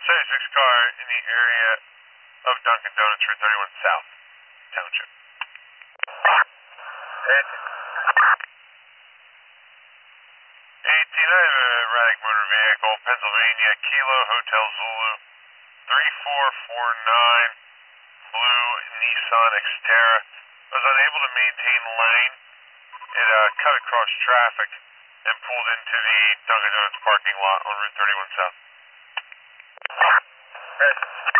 76 car in the area of Dunkin' Donuts, Route 31 South Township. 18, I have a erratic motor vehicle, Pennsylvania, Kilo Hotel Zulu, 3449, blue Nissan Xterra. Was unable to maintain lane. It cut across traffic and pulled into the Dunkin' Donuts parking lot on Route 31 South.